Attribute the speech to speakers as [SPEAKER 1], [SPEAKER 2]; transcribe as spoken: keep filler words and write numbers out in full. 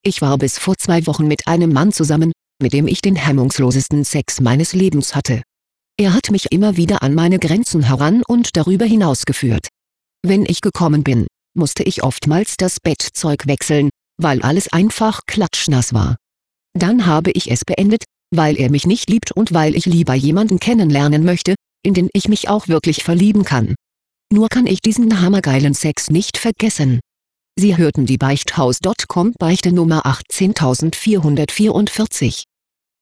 [SPEAKER 1] Ich war bis vor zwei Wochen mit einem Mann zusammen, mit dem ich den hemmungslosesten Sex meines Lebens hatte. Er hat mich immer wieder an meine Grenzen heran und darüber hinaus geführt. Wenn ich gekommen bin, musste ich oftmals das Bettzeug wechseln, weil alles einfach klatschnass war. Dann habe ich es beendet, weil er mich nicht liebt und weil ich lieber jemanden kennenlernen möchte, in den ich mich auch wirklich verlieben kann. Nur kann ich diesen hammergeilen Sex nicht vergessen. Sie hörten die Beichthaus Punkt com Beichte Nummer achtzehntausendvierhundertvierundvierzig.